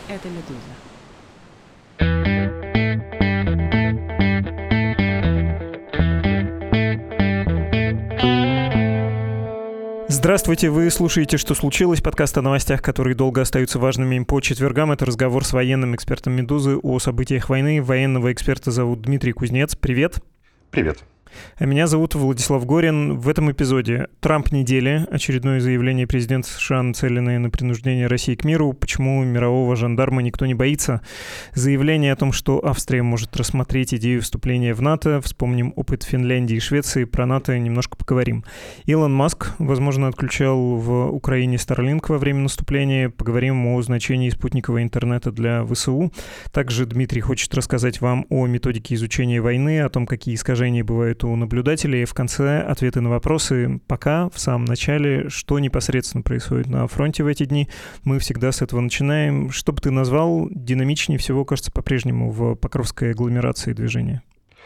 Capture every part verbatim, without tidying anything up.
Это «Медуза». Здравствуйте, вы слушаете «Что случилось?» Подкаст о новостях, которые долго остаются важными по четвергам. Это разговор с военным экспертом «Медузы» о событиях войны. Военного эксперта зовут Дмитрий Кузнец. Привет. Привет. А меня зовут Владислав Горин. В этом эпизоде Трамп недели, очередное заявление президента США, нацеленное на принуждение России к миру. Почему мирового жандарма никто не боится? Заявление о том, что Австрия может рассмотреть идею вступления в НАТО. Вспомним опыт Финляндии и Швеции. Про НАТО немножко поговорим. Илон Маск, возможно, отключал в Украине Starlink во время наступления. Поговорим о значении спутникового интернета для ВСУ. Также Дмитрий хочет рассказать вам о методике изучения войны, о том, какие искажения бывают у наблюдателей. В конце ответы на вопросы. Пока, в самом начале, что непосредственно происходит на фронте в эти дни. Мы всегда с этого начинаем. Что бы ты назвал, динамичнее всего, кажется, по-прежнему в Покровской агломерации движения?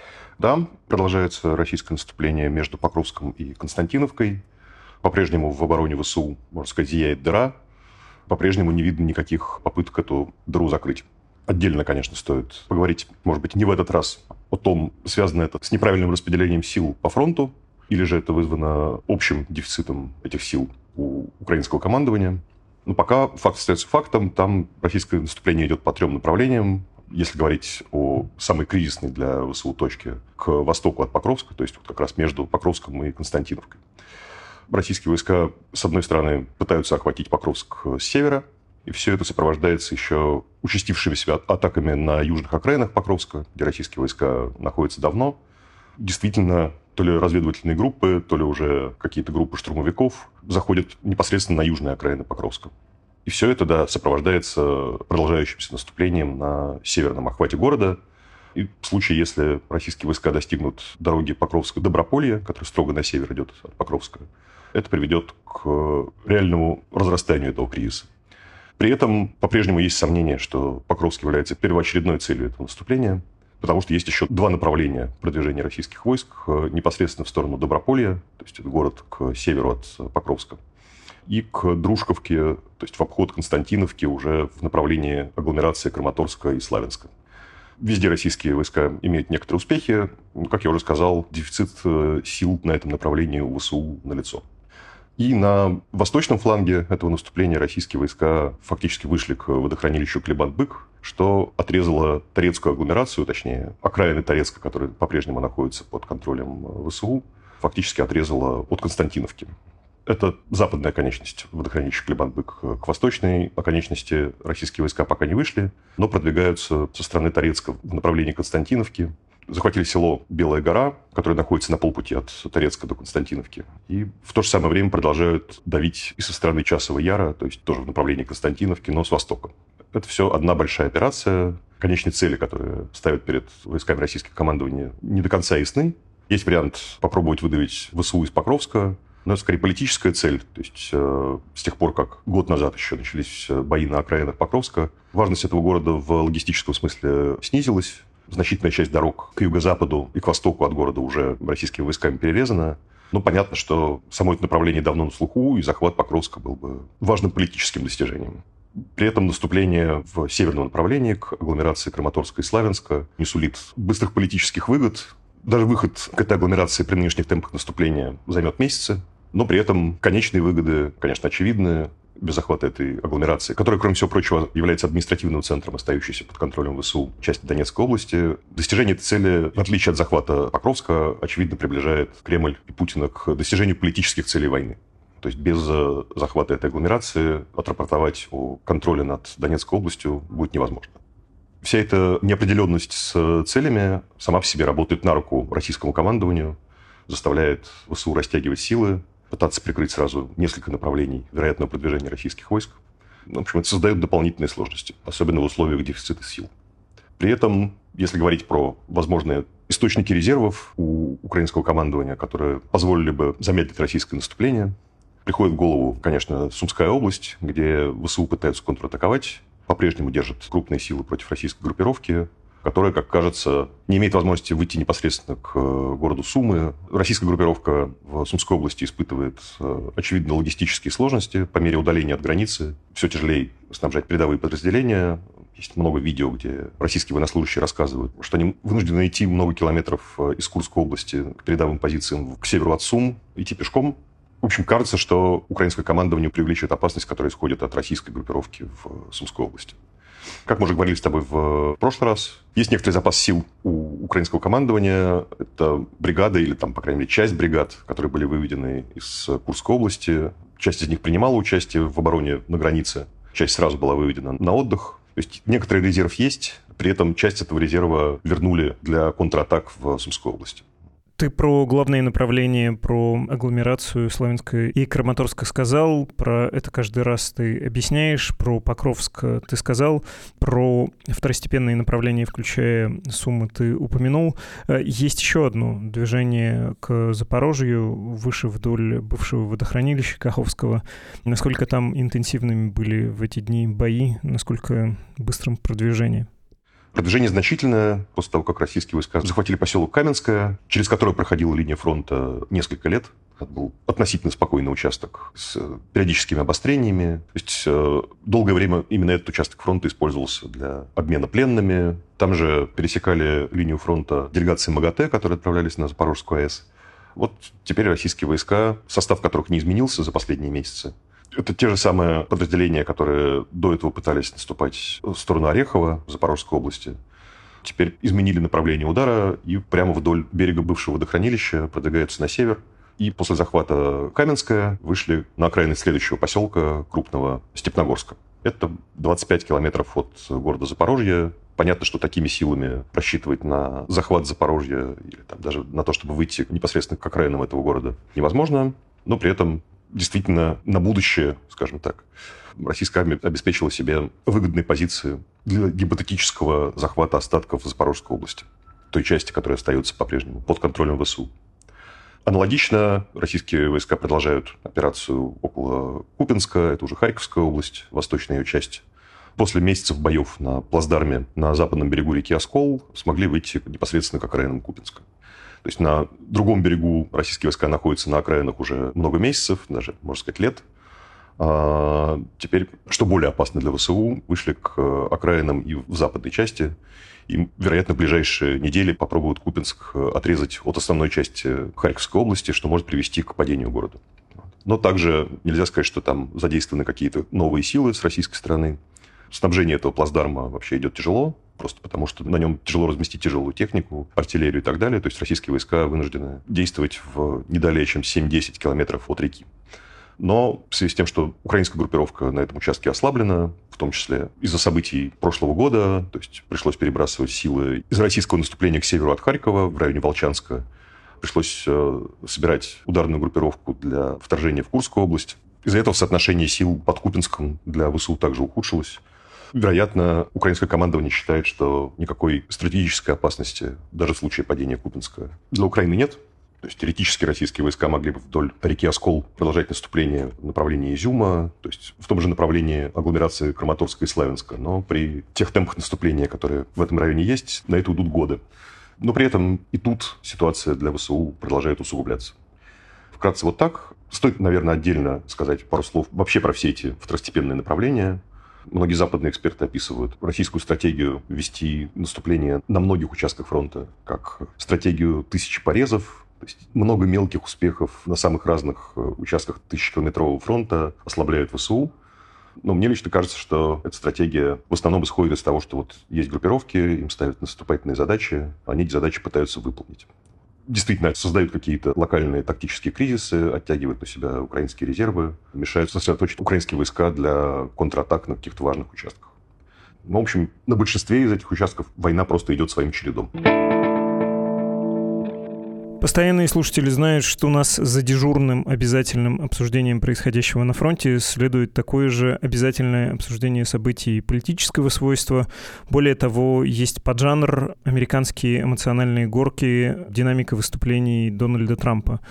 Да, продолжается российское наступление между Покровском и Константиновкой. По-прежнему в обороне ВСУ, можно сказать, зияет дыра. По-прежнему не видно никаких попыток эту дыру закрыть. Отдельно, конечно, стоит поговорить, может быть, не в этот раз, о том, связано это с неправильным распределением сил по фронту, или же это вызвано общим дефицитом этих сил у украинского командования. Но пока факт остается фактом, там российское наступление идет по трем направлениям. Если говорить о самой кризисной для ВСУ точке, к востоку от Покровска, то есть вот как раз между Покровском и Константиновкой. Российские войска, с одной стороны, пытаются охватить Покровск с севера, и все это сопровождается еще участившимися атаками на южных окраинах Покровска, где российские войска находятся давно. Действительно, то ли разведывательные группы, то ли уже какие-то группы штурмовиков заходят непосредственно на южные окраины Покровска. И все это, да, сопровождается продолжающимся наступлением на северном охвате города. И в случае, если российские войска достигнут дороги Покровска-Доброполье, которая строго на север идет от Покровска, это приведет к реальному разрастанию этого кризиса. При этом по-прежнему есть сомнение, что Покровск является первоочередной целью этого наступления, потому что есть еще два направления продвижения российских войск непосредственно в сторону Доброполья, то есть это город к северу от Покровска, и к Дружковке, то есть в обход Константиновки уже в направлении агломерации Краматорска и Славянска. Везде российские войска имеют некоторые успехи. Как я уже сказал, дефицит сил на этом направлении у ВСУ налицо. И на восточном фланге этого наступления российские войска фактически вышли к водохранилищу Клебан-Бык, что отрезало Торецкую агломерацию, точнее, окраины Торецка, которые по-прежнему находятся под контролем ВСУ, фактически отрезало от Константиновки. Это западная оконечность водохранилища Клебан-Бык. К восточной оконечности российские войска пока не вышли, но продвигаются со стороны Торецка в направлении Константиновки. Захватили село Белая гора, которое находится на полпути от Торецка до Константиновки. И в то же самое время продолжают давить и со стороны Часового Яра, то есть тоже в направлении Константиновки, но с востока. Это все одна большая операция. Конечные цели, которые ставят перед войсками российского командования, не до конца ясны. Есть вариант попробовать выдавить ВСУ из Покровска, но это скорее политическая цель. То есть э, с тех пор, как год назад еще начались бои на окраинах Покровска, важность этого города в логистическом смысле снизилась. Значительная часть дорог к юго-западу и к востоку от города уже российскими войсками перерезана. Но понятно, что само это направление давно на слуху, и захват Покровска был бы важным политическим достижением. При этом наступление в северном направлении к агломерации Краматорска и Славянска не сулит быстрых политических выгод. Даже выход к этой агломерации при нынешних темпах наступления займет месяцы. Но при этом конечные выгоды, конечно, очевидны. Без захвата этой агломерации, которая, кроме всего прочего, является административным центром, остающейся под контролем ВСУ части Донецкой области. Достижение этой цели, в отличие от захвата Покровска, очевидно приближает Кремль и Путина к достижению политических целей войны. То есть без захвата этой агломерации отрапортовать о контроле над Донецкой областью будет невозможно. Вся эта неопределенность с целями сама по себе работает на руку российскому командованию, заставляет ВСУ растягивать силы, пытаться прикрыть сразу несколько направлений вероятного продвижения российских войск. В общем, это создает дополнительные сложности, особенно в условиях дефицита сил. При этом, если говорить про возможные источники резервов у украинского командования, которые позволили бы замедлить российское наступление, приходит в голову, конечно, Сумская область, где ВСУ пытаются контратаковать, по-прежнему держат крупные силы против российской группировки. которая, как кажется, не имеет возможности выйти непосредственно к городу Сумы. Российская группировка в Сумской области испытывает, очевидно, логистические сложности. По мере удаления от границы все тяжелее снабжать передовые подразделения. Есть много видео, где российские военнослужащие рассказывают, что они вынуждены идти много километров из Курской области к передовым позициям к северу от Сум, идти пешком. В общем, кажется, что украинское командование преувеличивает опасность, которая исходит от российской группировки в Сумской области. Как мы уже говорили с тобой в прошлый раз, есть некоторый запас сил у украинского командования. Это бригада или, там, по крайней мере, часть бригад, которые были выведены из Курской области. Часть из них принимала участие в обороне на границе. Часть сразу была выведена на отдых. То есть некоторый резерв есть, при этом часть этого резерва вернули для контратак в Сумской области. Ты про главные направления, про агломерацию Славянска и Краматорска сказал, про это каждый раз ты объясняешь, про Покровск ты сказал, про второстепенные направления, включая Сумы, ты упомянул. Есть еще одно движение к Запорожью, выше вдоль бывшего водохранилища Каховского. Насколько там интенсивными были в эти дни бои, насколько быстрым продвижение? Продвижение значительное. После того, как российские войска захватили поселок Каменское, через который проходила линия фронта несколько лет. Это был относительно спокойный участок с периодическими обострениями. То есть долгое время именно этот участок фронта использовался для обмена пленными. Там же пересекали линию фронта делегации МАГАТЭ, которые отправлялись на Запорожскую АЭС. Вот теперь российские войска, состав которых не изменился за последние месяцы. Это те же самые подразделения, которые до этого пытались наступать в сторону Орехова, в Запорожской области. Теперь изменили направление удара и прямо вдоль берега бывшего водохранилища продвигаются на север. И после захвата Каменское вышли на окраины следующего поселка, крупного, Степногорска. Это двадцать пять километров от города Запорожье. Понятно, что такими силами рассчитывать на захват Запорожья или там, даже на то, чтобы выйти непосредственно к окраинам этого города, невозможно. Но при этом действительно на будущее, скажем так, российская армия обеспечила себе выгодные позиции для гипотетического захвата остатков Запорожской области, той части, которая остается по-прежнему под контролем ВСУ. Аналогично российские войска продолжают операцию около Купянска, это уже Харьковская область, восточная ее часть. После месяцев боев на плацдарме на западном берегу реки Оскол смогли выйти непосредственно к окраинам Купянска. То есть на другом берегу российские войска находятся на окраинах уже много месяцев, даже, можно сказать, лет. А теперь, что более опасно для ВСУ, вышли к окраинам и в западной части. И, вероятно, в ближайшие недели попробуют Купянск отрезать от основной части Харьковской области, что может привести к падению города. Но также нельзя сказать, что там задействованы какие-то новые силы с российской стороны. Снабжение этого плацдарма вообще идет тяжело, просто потому что на нем тяжело разместить тяжелую технику, артиллерию и так далее. То есть российские войска вынуждены действовать в не далее, чем семь-десять километров от реки. Но в связи с тем, что украинская группировка на этом участке ослаблена, в том числе из-за событий прошлого года, то есть пришлось перебрасывать силы из российского наступления к северу от Харькова, в районе Волчанска, пришлось собирать ударную группировку для вторжения в Курскую область. Из-за этого соотношение сил под Купянском для ВСУ также ухудшилось. Вероятно, украинское командование считает, что никакой стратегической опасности даже в случае падения Купянска для Украины нет. То есть теоретически российские войска могли бы вдоль реки Оскол продолжать наступление в направлении Изюма, то есть в том же направлении агломерации Краматорска и Славянска. Но при тех темпах наступления, которые в этом районе есть, на это уйдут годы. Но при этом и тут ситуация для ВСУ продолжает усугубляться. Вкратце вот так. Стоит, наверное, отдельно сказать пару слов вообще про все эти второстепенные направления. Многие западные эксперты описывают российскую стратегию вести наступление на многих участках фронта как стратегию тысячи порезов. То есть много мелких успехов на самых разных участках тысячекилометрового фронта ослабляют ВСУ. Но мне лично кажется, что эта стратегия в основном исходит из того, что вот есть группировки, им ставят наступательные задачи, они эти задачи пытаются выполнить. Действительно, создают какие-то локальные тактические кризисы, оттягивают на себя украинские резервы, мешают сосредоточить украинские войска для контратак на каких-то важных участках. Ну, в общем, на большинстве из этих участков война просто идет своим чередом. Постоянные слушатели знают, что у нас за дежурным обязательным обсуждением происходящего на фронте следует такое же обязательное обсуждение событий политического свойства. Более того, есть поджанр американские эмоциональные горки, динамика выступлений Дональда Трампа.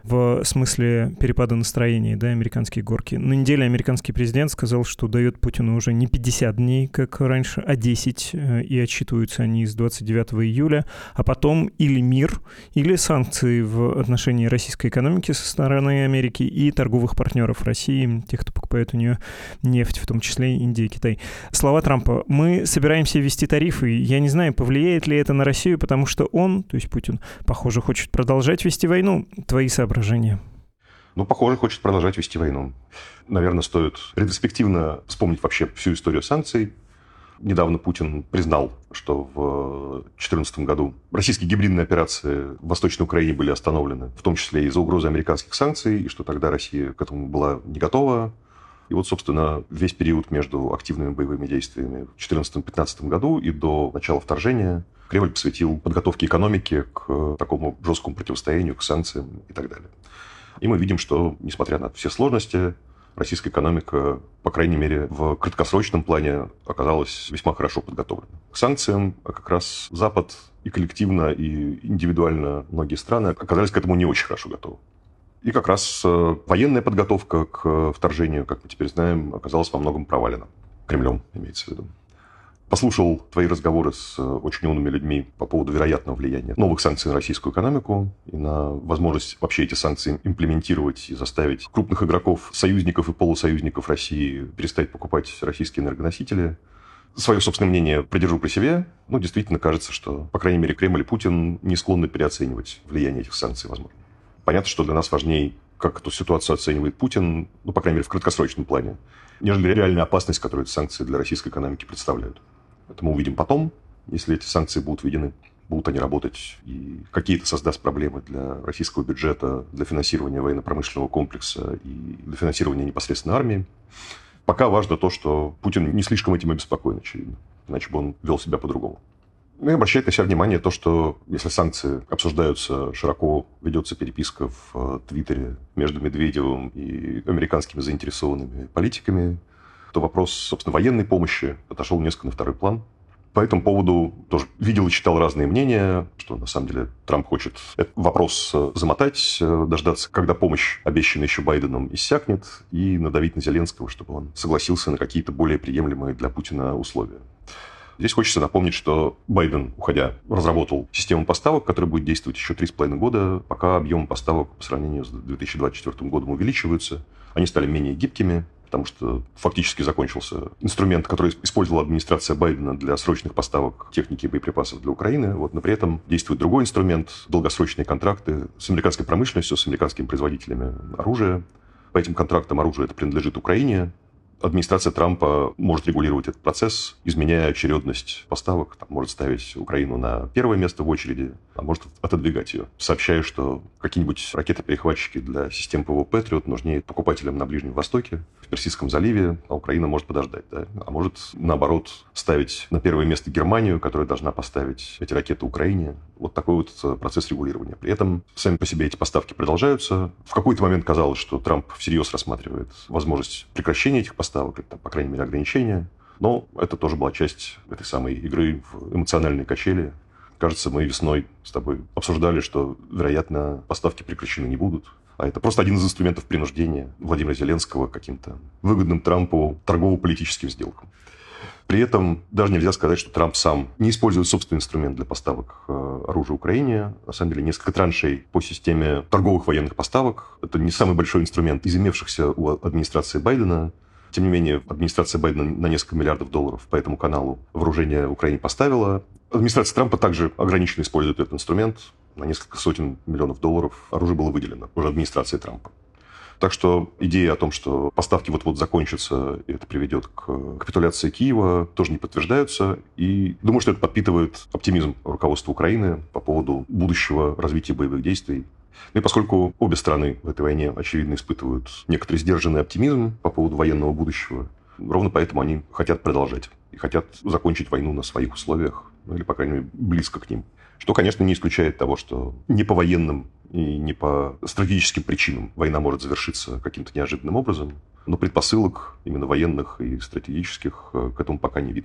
в смысле перепада настроения, да, американские горки. На неделе американский президент сказал, что дает Путину уже не пятьдесят дней, как раньше, а десять, и отчитываются они с двадцать девятого июля, а потом или мир, или санкции в отношении российской экономики со стороны Америки и торговых партнеров России, тех, кто покупает у нее нефть, в том числе Индия и Китай. Слова Трампа. Мы собираемся ввести тарифы. Я не знаю, повлияет ли это на Россию, потому что он, то есть Путин, похоже, хочет продолжать вести войну. Твои соображения? Ну, похоже, хочет продолжать вести войну. Наверное, стоит ретроспективно вспомнить вообще всю историю санкций. Недавно Путин признал, что в две тысячи четырнадцатом году российские гибридные операции в Восточной Украине были остановлены, в том числе из-за угрозы американских санкций, и что тогда Россия к этому была не готова. И вот, собственно, весь период между активными боевыми действиями в две тысячи четырнадцатом-пятнадцатом году и до начала вторжения Кремль посвятил подготовке экономики к такому жесткому противостоянию, к санкциям и так далее. И мы видим, что, несмотря на все сложности, российская экономика, по крайней мере, в краткосрочном плане оказалась весьма хорошо подготовлена к санкциям, а как раз Запад и коллективно, и индивидуально многие страны оказались к этому не очень хорошо готовы. И как раз военная подготовка к вторжению, как мы теперь знаем, оказалась во многом провалена. Кремлем, имеется в виду. Послушал твои разговоры с очень умными людьми по поводу вероятного влияния новых санкций на российскую экономику и на возможность вообще эти санкции имплементировать и заставить крупных игроков, союзников и полусоюзников России перестать покупать российские энергоносители. Свое собственное мнение придержу при себе. Ну, действительно кажется, что, по крайней мере, Кремль и Путин не склонны переоценивать влияние этих санкций, возможно. Понятно, что для нас важнее, как эту ситуацию оценивает Путин, ну, по крайней мере, в краткосрочном плане, нежели реальная опасность, которую эти санкции для российской экономики представляют. Это мы увидим потом, если эти санкции будут введены, будут они работать, и какие-то создаст проблемы для российского бюджета, для финансирования военно-промышленного комплекса и для финансирования непосредственно армии. Пока важно то, что Путин не слишком этим обеспокоен, очевидно, иначе бы он вел себя по-другому. Ну и обращает на себя внимание то, что если санкции обсуждаются широко, ведется переписка в Твиттере между Медведевым и американскими заинтересованными политиками, то вопрос, собственно, военной помощи отошел несколько на второй план. По этому поводу тоже видел и читал разные мнения, что на самом деле Трамп хочет этот вопрос замотать, дождаться, когда помощь, обещанная еще Байденом, иссякнет, и надавить на Зеленского, чтобы он согласился на какие-то более приемлемые для Путина условия. Здесь хочется напомнить, что Байден, уходя, разработал систему поставок, которая будет действовать еще три с половиной года, пока объемы поставок по сравнению с две тысячи двадцать четвёртым годом увеличиваются. Они стали менее гибкими, потому что фактически закончился инструмент, который использовала администрация Байдена для срочных поставок техники и боеприпасов для Украины. Вот, но при этом действует другой инструмент, долгосрочные контракты с американской промышленностью, с американскими производителями оружия. По этим контрактам оружие это принадлежит Украине. Администрация Трампа может регулировать этот процесс, изменяя очередность поставок. Там, может ставить Украину на первое место в очереди, а может отодвигать ее, сообщая, что какие-нибудь ракеты-перехватчики для систем ПВО «Патриот» нужнее покупателям на Ближнем Востоке, в Персидском заливе, а Украина может подождать. Да? А может, наоборот, ставить на первое место Германию, которая должна поставить эти ракеты Украине. Вот такой вот процесс регулирования. При этом сами по себе эти поставки продолжаются. В какой-то момент казалось, что Трамп всерьез рассматривает возможность прекращения этих поставок, это, по крайней мере, ограничения. Но это тоже была часть этой самой игры в эмоциональные качели. Кажется, мы весной с тобой обсуждали, что, вероятно, поставки прекращены не будут. А это просто один из инструментов принуждения Владимира Зеленского к каким-то выгодным Трампу торгово-политическим сделкам. При этом даже нельзя сказать, что Трамп сам не использует собственный инструмент для поставок оружия Украине. На самом деле, несколько траншей по системе торговых военных поставок. Это не самый большой инструмент из имевшихся у администрации Байдена. Тем не менее, администрация Байдена на несколько миллиардов долларов по этому каналу вооружение Украине поставила. Администрация Трампа также ограниченно использует этот инструмент. На несколько сотен миллионов долларов оружие было выделено уже администрацией Трампа. Так что идея о том, что поставки вот-вот закончатся, и это приведет к капитуляции Киева, тоже не подтверждаются. И думаю, что это подпитывает оптимизм руководства Украины по поводу будущего развития боевых действий. Ну и поскольку обе страны в этой войне, очевидно, испытывают некоторый сдержанный оптимизм по поводу военного будущего, ровно поэтому они хотят продолжать и хотят закончить войну на своих условиях, ну или, по крайней мере, близко к ним. Что, конечно, не исключает того, что не по военным и не по стратегическим причинам война может завершиться каким-то неожиданным образом, но предпосылок именно военных и стратегических к этому пока не видно.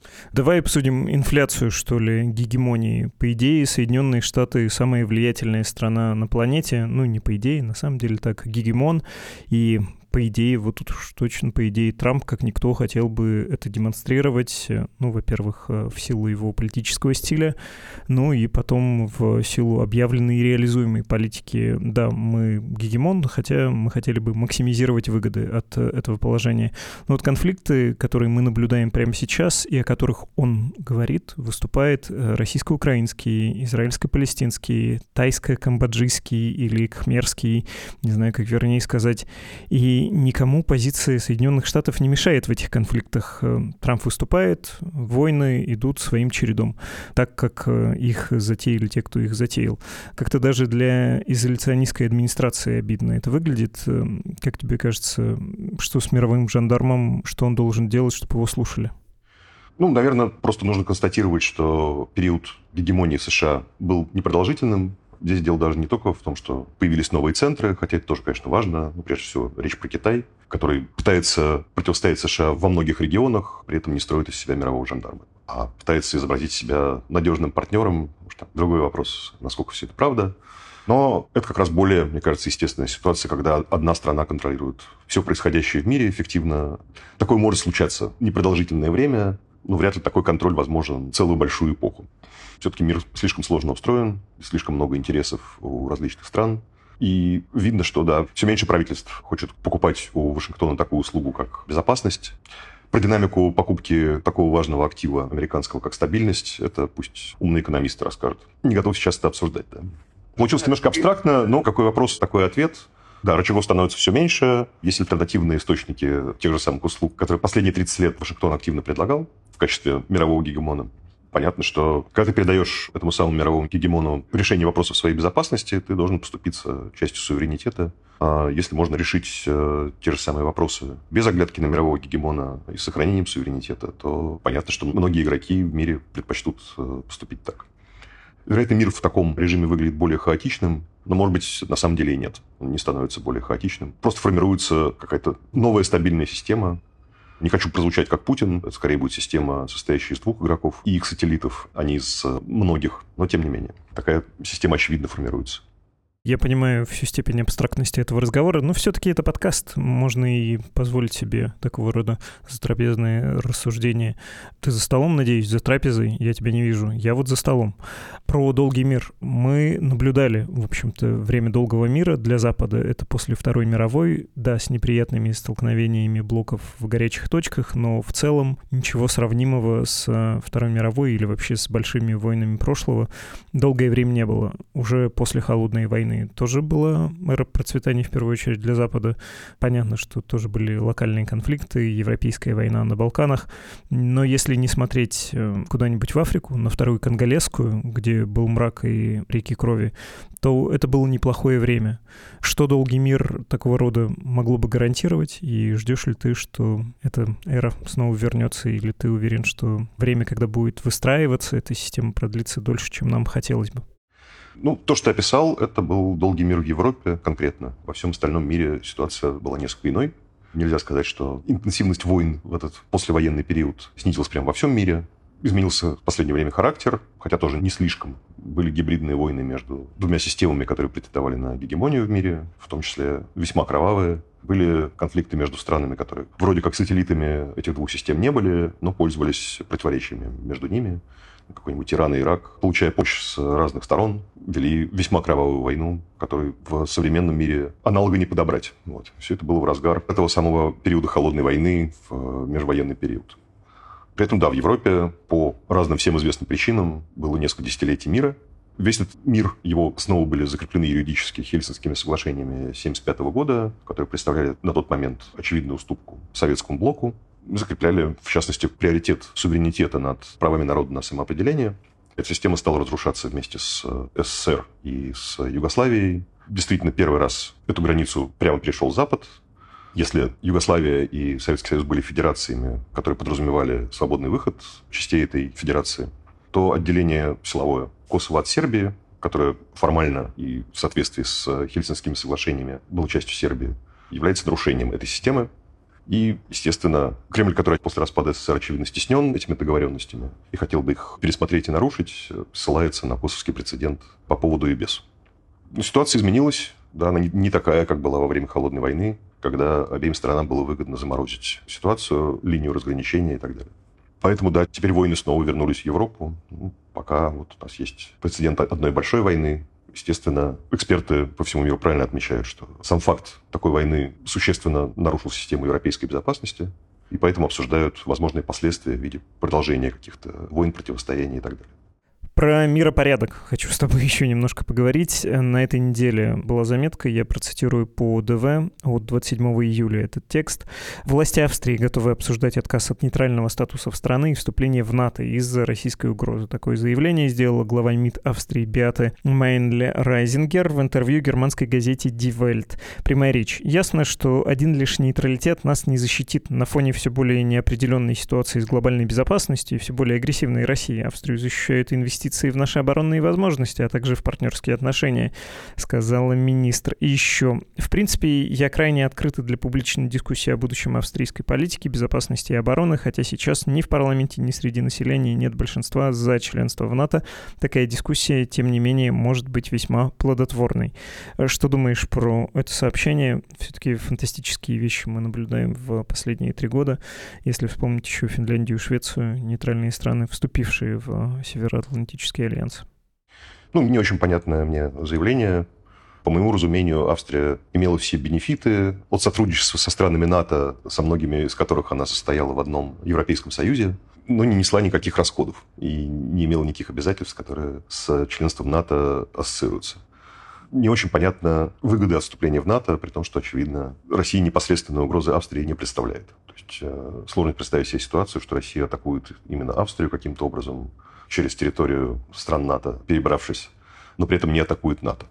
Давай обсудим инфляцию, что ли, гегемонии. По идее, Соединенные Штаты — самая влиятельная страна на планете. Ну, не по идее, на самом деле так, гегемон. И по идее, вот тут уж точно по идее, Трамп, как никто, хотел бы это демонстрировать. Ну, во-первых, в силу его политического стиля, ну и потом в силу объявленной и реализуемой политики. Да, мы гегемон, хотя мы хотели бы максимизировать выгоды от этого положения. Но вот конфликты, которые мы наблюдаем прямо сейчас и о которых он говорит, выступает российско-украинский, израильско-палестинский, тайско-камбоджийский или кхмерский, не знаю, как вернее сказать, и никому позиция Соединенных Штатов не мешает в этих конфликтах. Трамп выступает, войны идут своим чередом, так как их затеяли те, кто их затеял. Как-то даже для изоляционистской администрации обидно это выглядит. Как тебе кажется, что с мировым жандармом, что он должен делать, чтобы его слушали? Ну, наверное, просто нужно констатировать, что период гегемонии США был непродолжительным. Здесь дело даже не только в том, что появились новые центры, хотя это тоже, конечно, важно. Ну, прежде всего, речь про Китай, который пытается противостоять США во многих регионах, при этом не строит из себя мирового жандарма, а пытается изобразить себя надежным партнером. Что другой вопрос, насколько все это правда. Но это как раз более, мне кажется, естественная ситуация, когда одна страна контролирует все происходящее в мире эффективно. Такое может случаться непродолжительное время, но вряд ли такой контроль возможен целую большую эпоху. Все-таки мир слишком сложно устроен, слишком много интересов у различных стран. И видно, что, да, все меньше правительств хочет покупать у Вашингтона такую услугу, как безопасность. Про динамику покупки такого важного актива американского, как стабильность, это пусть умные экономисты расскажут. Не готов сейчас это обсуждать, да. Получилось немножко абстрактно, но какой вопрос, такой ответ. Да, рычагов становится все меньше. Есть альтернативные источники тех же самых услуг, которые последние тридцать лет Вашингтон активно предлагал в качестве мирового гегемона. Понятно, что когда ты передаешь этому самому мировому гегемону решение вопросов своей безопасности, ты должен поступиться частью суверенитета. А если можно решить э, те же самые вопросы без оглядки на мирового гегемона и с сохранением суверенитета, то понятно, что многие игроки в мире предпочтут э, поступить так. Вероятно, мир в таком режиме выглядит более хаотичным, но, может быть, на самом деле и нет. Он не становится более хаотичным. Просто формируется какая-то новая стабильная система. Не хочу прозвучать как Путин. Это скорее будет система, состоящая из двух игроков и их сателлитов, а не из многих. Но, тем не менее, такая система, очевидно, формируется. Я понимаю всю степень абстрактности этого разговора, но все-таки это подкаст. Можно и позволить себе такого рода затрапезные рассуждения. Ты за столом, надеюсь, за трапезой? Я тебя не вижу. Я вот за столом. Про долгий мир. Мы наблюдали, в общем-то, время долгого мира для Запада. Это после Второй мировой, да, с неприятными столкновениями блоков в горячих точках, но в целом ничего сравнимого с Второй мировой или вообще с большими войнами прошлого долгое время не было. Уже после Холодной войны тоже была эра процветания, в первую очередь, для Запада. Понятно, что тоже были локальные конфликты, европейская война на Балканах. Но если не смотреть куда-нибудь в Африку, на Вторую Конголезскую, где был мрак и реки крови, то это было неплохое время. Что долгий мир такого рода могло бы гарантировать? И ждешь ли ты, что эта эра снова вернется? Или ты уверен, что время, когда будет выстраиваться, эта система продлится дольше, чем нам хотелось бы? Ну, то, что ты описал, это был долгий мир в Европе конкретно. Во всем остальном мире ситуация была несколько иной. Нельзя сказать, что интенсивность войн в этот послевоенный период снизилась прямо во всем мире. Изменился в последнее время характер, хотя тоже не слишком. Были гибридные войны между двумя системами, которые претендовали на гегемонию в мире, в том числе весьма кровавые. Были конфликты между странами, которые вроде как сателлитами этих двух систем не были, но пользовались противоречиями между ними. Какой-нибудь Иран и Ирак, получая помощь с разных сторон, вели весьма кровавую войну, которой в современном мире аналога не подобрать. Вот. Все это было в разгар этого самого периода холодной войны, в межвоенный период. При этом, да, в Европе по разным всем известным причинам было несколько десятилетий мира. Весь этот мир, его основы были закреплены юридически Хельсинскими соглашениями тысяча девятьсот семьдесят пятого года, которые представляли на тот момент очевидную уступку советскому блоку. Закрепляли, в частности, приоритет суверенитета над правами народа на самоопределение. Эта система стала разрушаться вместе с СССР и с Югославией. Действительно, первый раз эту границу прямо перешел Запад. Если Югославия и Советский Союз были федерациями, которые подразумевали свободный выход частей этой федерации, то отделение силовое Косово от Сербии, которое формально и в соответствии с Хельсинскими соглашениями было частью Сербии, является нарушением этой системы. И, естественно, Кремль, который после распада СССР, очевидно, стеснен этими договоренностями и хотел бы их пересмотреть и нарушить, ссылается на косовский прецедент по поводу и без. Но ситуация изменилась. Да, она не такая, как была во время Холодной войны, когда обеим сторонам было выгодно заморозить ситуацию, линию разграничения и так далее. Поэтому, да, теперь войны снова вернулись в Европу. Ну, пока вот у нас есть прецедент одной большой войны. Естественно, эксперты по всему миру правильно отмечают, что сам факт такой войны существенно нарушил систему европейской безопасности, и поэтому обсуждают возможные последствия в виде продолжения каких-то войн, противостояний и так далее. Про миропорядок хочу с тобой еще немножко поговорить. На этой неделе была заметка, я процитирую по ДВ от двадцать седьмого июля этот текст. Власти Австрии готовы обсуждать отказ от нейтрального статуса в страны и вступление в НАТО из-за российской угрозы. Такое заявление сделала глава МИД Австрии Беате Мейнле-Райзингер в интервью германской газете Die Welt. Прямая речь. Ясно, что один лишь нейтралитет нас не защитит. На фоне все более неопределенной ситуации с глобальной безопасностью и все более агрессивной России Австрию защищают инвестиции в наши оборонные возможности, а также в партнерские отношения, сказала министр. И еще, в принципе, я крайне открыта для публичной дискуссии о будущем австрийской политики, безопасности и обороны, хотя сейчас ни в парламенте, ни среди населения нет большинства за членство в НАТО. Такая дискуссия, тем не менее, может быть весьма плодотворной. Что думаешь про это сообщение? Все-таки фантастические вещи мы наблюдаем в последние три года. Если вспомнить еще Финляндию и Швецию, нейтральные страны, вступившие в Североатлантический альянс. Ну, не очень понятное мне заявление. По моему разумению, Австрия имела все бенефиты от сотрудничества со странами НАТО, со многими из которых она состояла в одном Европейском Союзе, но не несла никаких расходов и не имела никаких обязательств, которые с членством НАТО ассоциируются. Не очень понятно выгоды от вступления в НАТО, при том, что, очевидно, Россия непосредственной угрозы Австрии не представляет. То есть э, сложно представить себе ситуацию, что Россия атакует именно Австрию каким-то образом через территорию стран НАТО, перебравшись, но при этом не атакует НАТО.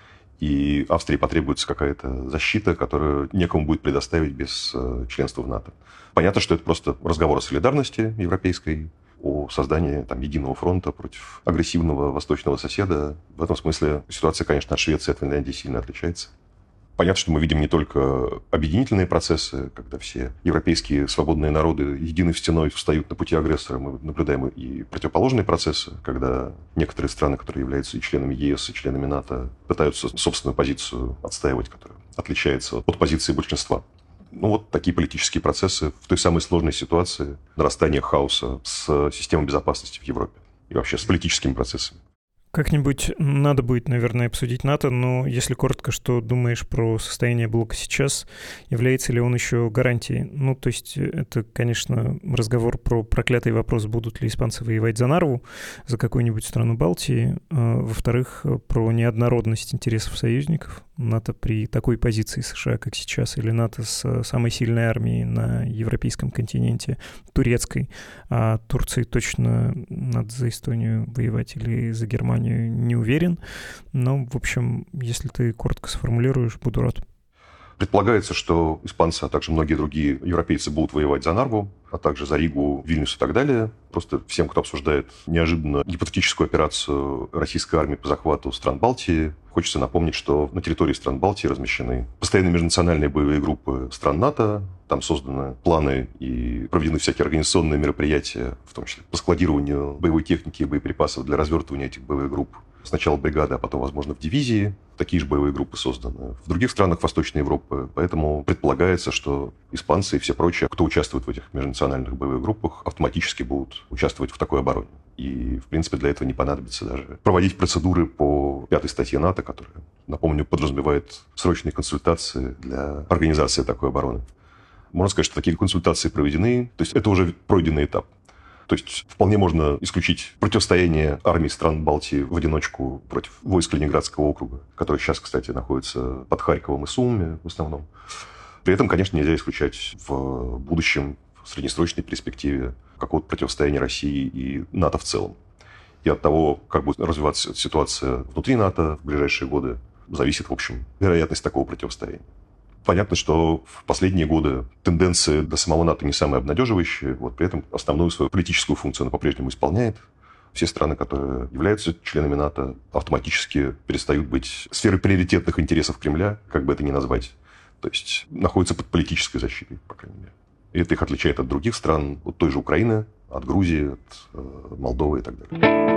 И Австрии потребуется какая-то защита, которую некому будет предоставить без э, членства в НАТО. Понятно, что это просто разговор о солидарности европейской, о создании там, единого фронта против агрессивного восточного соседа. В этом смысле ситуация, конечно, от Швеции и от Финляндии сильно отличается. Понятно, что мы видим не только объединительные процессы, когда все европейские свободные народы единой стеной встают на пути агрессора. Мы наблюдаем и противоположные процессы, когда некоторые страны, которые являются и членами ЕС, и членами НАТО, пытаются собственную позицию отстаивать, которая отличается от позиции большинства. Ну вот такие политические процессы в той самой сложной ситуации нарастания хаоса с системой безопасности в Европе и вообще с политическими процессами. Как-нибудь надо будет, наверное, обсудить НАТО, но если коротко, что думаешь про состояние блока сейчас, является ли он еще гарантией? Ну, то есть это, конечно, разговор про проклятый вопрос, будут ли испанцы воевать за Нарву, за какую-нибудь страну Балтии. Во-вторых, про неоднородность интересов союзников. НАТО при такой позиции США, как сейчас, или НАТО с самой сильной армией на европейском континенте, турецкой, а Турции точно надо за Эстонию воевать или за Германию, не уверен. Но, в общем, если ты коротко сформулируешь, буду рад. Предполагается, что испанцы, а также многие другие европейцы будут воевать за Нарву, а также за Ригу, Вильнюс и так далее. Просто всем, кто обсуждает неожиданно гипотетическую операцию российской армии по захвату стран Балтии, хочется напомнить, что на территории стран Балтии размещены постоянные межнациональные боевые группы стран НАТО, там созданы планы и проведены всякие организационные мероприятия, в том числе по складированию боевой техники и боеприпасов для развертывания этих боевых групп. Сначала бригады, а потом, возможно, в дивизии. Такие же боевые группы созданы в других странах Восточной Европы. Поэтому предполагается, что испанцы и все прочие, кто участвует в этих межнациональных боевых группах, автоматически будут участвовать в такой обороне. И, в принципе, для этого не понадобится даже проводить процедуры по пятой статье НАТО, которая, напомню, подразумевает срочные консультации для организации такой обороны. Можно сказать, что такие консультации проведены. То есть это уже пройденный этап. То есть вполне можно исключить противостояние армий стран Балтии в одиночку против войск Ленинградского округа, которые сейчас, кстати, находятся под Харьковом и Сумами в основном. При этом, конечно, нельзя исключать в будущем, в среднесрочной перспективе какого-то противостояния России и НАТО в целом. И от того, как будет развиваться ситуация внутри НАТО в ближайшие годы, зависит, в общем, вероятность такого противостояния. Понятно, что в последние годы тенденции для самого НАТО не самые обнадеживающие, вот, при этом основную свою политическую функцию она по-прежнему исполняет. Все страны, которые являются членами НАТО, автоматически перестают быть сферой приоритетных интересов Кремля, как бы это ни назвать. То есть находятся под политической защитой, по крайней мере. И это их отличает от других стран, от той же Украины, от Грузии, от э, Молдовы и так далее.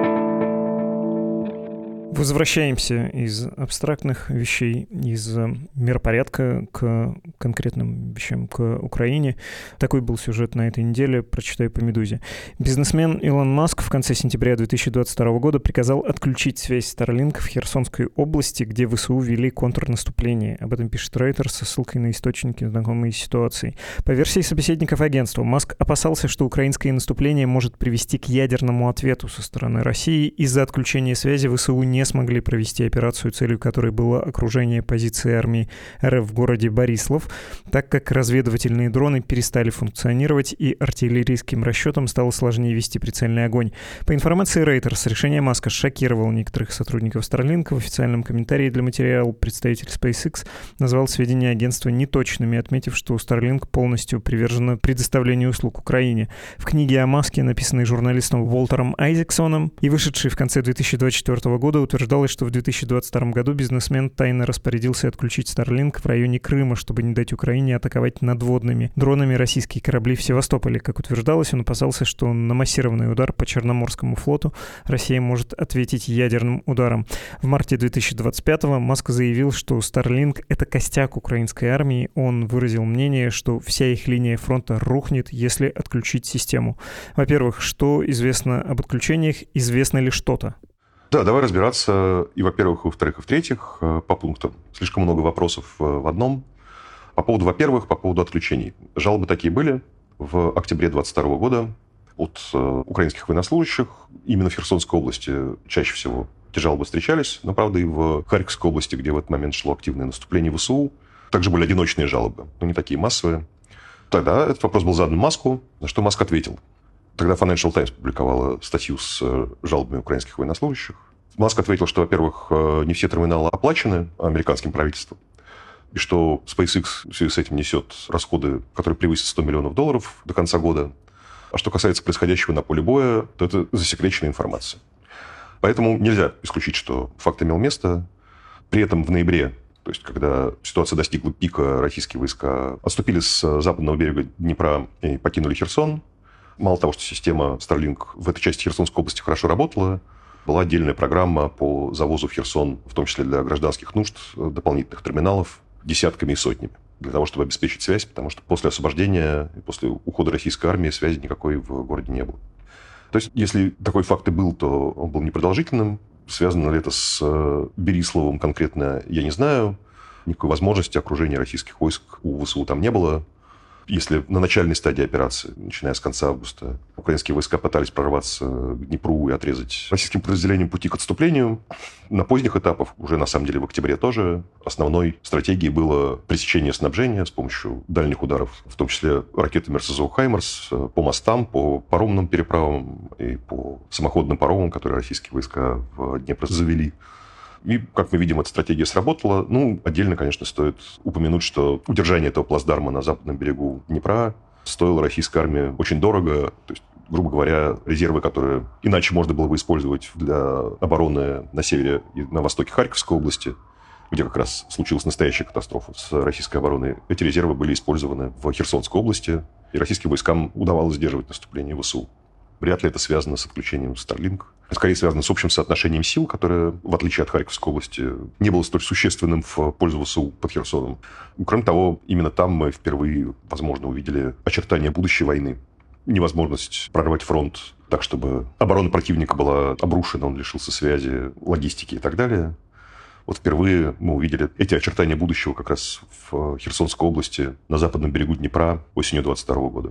Возвращаемся из абстрактных вещей, из миропорядка к конкретным вещам, к Украине. Такой был сюжет на этой неделе, прочитаю по «Медузе». Бизнесмен Илон Маск в конце сентября две тысячи двадцать второго года приказал отключить связь Starlink в Херсонской области, где ВСУ вели контрнаступление. Об этом пишет Reuters со ссылкой на источники, знакомые с ситуацией. По версии собеседников агентства, Маск опасался, что украинское наступление может привести к ядерному ответу со стороны России. Из-за отключения связи ВСУ не смогли провести операцию, целью которой было окружение позиции армии РФ в городе Борислав, так как разведывательные дроны перестали функционировать и артиллерийским расчетам стало сложнее вести прицельный огонь. По информации Reuters, решение Маска шокировало некоторых сотрудников Starlink. В официальном комментарии для материала представитель SpaceX назвал сведения агентства неточными, отметив, что Starlink полностью привержена предоставлению услуг Украине. В книге о Маске, написанной журналистом Уолтером Айзексоном и вышедшей в конце две тысячи двадцать четвёртого года, утверждалось, что в две тысячи двадцать втором году бизнесмен тайно распорядился отключить Starlink в районе Крыма, чтобы не дать Украине атаковать надводными дронами российские корабли в Севастополе. Как утверждалось, он опасался, что на массированный удар по Черноморскому флоту Россия может ответить ядерным ударом. В марте две тысячи двадцать пятого Маск заявил, что Starlink — это костяк украинской армии. Он выразил мнение, что вся их линия фронта рухнет, если отключить систему. Во-первых, что известно об отключениях? Известно ли что-то? Да, давай разбираться и, во-первых, и во-вторых, и в-третьих, по пунктам. Слишком много вопросов в одном. По поводу, во-первых, по поводу отключений. Жалобы такие были в октябре двадцать второго года от украинских военнослужащих. Именно в Херсонской области чаще всего эти жалобы встречались, но, правда, и в Харьковской области, где в этот момент шло активное наступление ВСУ, также были одиночные жалобы, но не такие массовые. Тогда этот вопрос был задан Маску, на что Маск ответил. Тогда Financial Times публиковала статью с жалобами украинских военнослужащих. Маск ответил, что, во-первых, не все терминалы оплачены американским правительством, и что SpaceX в связи с этим несет расходы, которые превысят сто миллионов долларов до конца года. А что касается происходящего на поле боя, то это засекреченная информация. Поэтому нельзя исключить, что факт имел место. При этом в ноябре, то есть когда ситуация достигла пика, российские войска отступили с западного берега Днепра и покинули Херсон. Мало того, что система Starlink в этой части Херсонской области хорошо работала, была отдельная программа по завозу в Херсон, в том числе для гражданских нужд, дополнительных терминалов, десятками и сотнями, для того, чтобы обеспечить связь, потому что после освобождения и после ухода российской армии связи никакой в городе не было. То есть, если такой факт и был, то он был непродолжительным. Связано ли это с Бериславом конкретно, я не знаю. Никакой возможности окружения российских войск у ВСУ там не было. Если на начальной стадии операции, начиная с конца августа, украинские войска пытались прорваться к Днепру и отрезать российским подразделениям пути к отступлению, на поздних этапах, уже на самом деле в октябре тоже, основной стратегией было пресечение снабжения с помощью дальних ударов, в том числе ракетами эр эс зэ о «Хаймерс» по мостам, по паромным переправам и по самоходным паромам, которые российские войска в Днепр завели. И, как мы видим, эта стратегия сработала. Ну, отдельно, конечно, стоит упомянуть, что удержание этого плацдарма на западном берегу Днепра стоило российской армии очень дорого. То есть, грубо говоря, резервы, которые иначе можно было бы использовать для обороны на севере и на востоке Харьковской области, где как раз случилась настоящая катастрофа с российской обороной, эти резервы были использованы в Херсонской области, и российским войскам удавалось сдерживать наступление ВСУ. Вряд ли это связано с отключением Starlink. Скорее связано с общим соотношением сил, которое, в отличие от Харьковской области, не было столь существенным в пользу ВСУ под Херсоном. Кроме того, именно там мы впервые, возможно, увидели очертания будущей войны. Невозможность прорвать фронт так, чтобы оборона противника была обрушена, он лишился связи, логистики и так далее. Вот впервые мы увидели эти очертания будущего как раз в Херсонской области на западном берегу Днепра осенью двадцать второго года.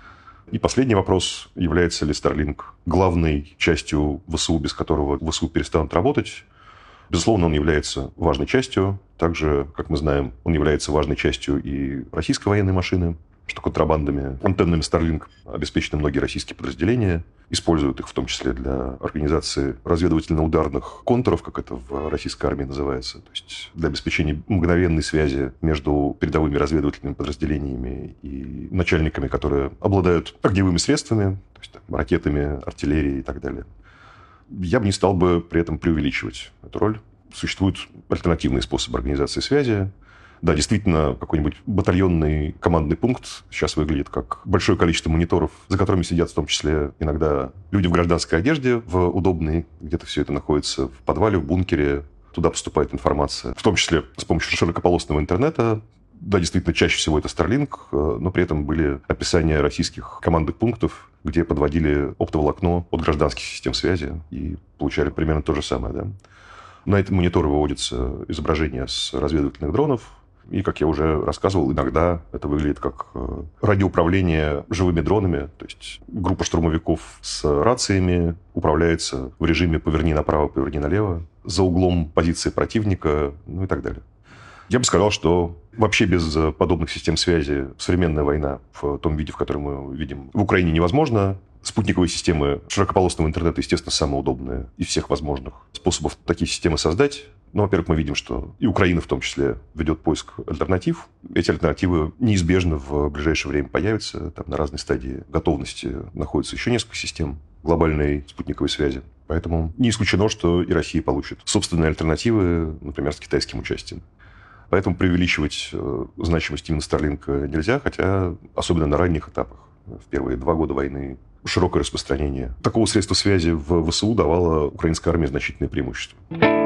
И последний вопрос, является ли Starlink главной частью ВСУ, без которого ВСУ перестанут работать. Безусловно, он является важной частью. Также, как мы знаем, он является важной частью и российской военной машины, что контрабандами, антеннами Starlink обеспечены многие российские подразделения, используют их в том числе для организации разведывательно-ударных контуров, как это в российской армии называется, то есть для обеспечения мгновенной связи между передовыми разведывательными подразделениями и начальниками, которые обладают огневыми средствами, то есть там, ракетами, артиллерией и так далее. Я бы не стал бы при этом преувеличивать эту роль. Существуют альтернативные способы организации связи. Да, действительно, какой-нибудь батальонный командный пункт сейчас выглядит как большое количество мониторов, за которыми сидят в том числе иногда люди в гражданской одежде, в удобной, где-то все это находится в подвале, в бункере. Туда поступает информация, в том числе с помощью широкополосного интернета. Да, действительно, чаще всего это Starlink, но при этом были описания российских командных пунктов, где подводили оптоволокно от гражданских систем связи и получали примерно то же самое. Да? На эти мониторы выводятся изображения с разведывательных дронов. И, как я уже рассказывал, иногда это выглядит как радиоуправление живыми дронами. То есть группа штурмовиков с рациями управляется в режиме «поверни направо, поверни налево», за углом позиции противника, ну и так далее. Я бы сказал, что вообще без подобных систем связи современная война в том виде, в котором мы видим в Украине, невозможна. Спутниковые системы широкополосного интернета, естественно, самые удобные из всех возможных способов такие системы создать. Но, во-первых, мы видим, что и Украина в том числе ведет поиск альтернатив. Эти альтернативы неизбежно в ближайшее время появятся. Там на разной стадии готовности находится еще несколько систем глобальной спутниковой связи. Поэтому не исключено, что и Россия получит собственные альтернативы, например, с китайским участием. Поэтому преувеличивать значимость именно Starlink нельзя, хотя особенно на ранних этапах, в первые два года войны, широкое распространение такого средства связи в ВСУ давало украинской армии значительное преимущество.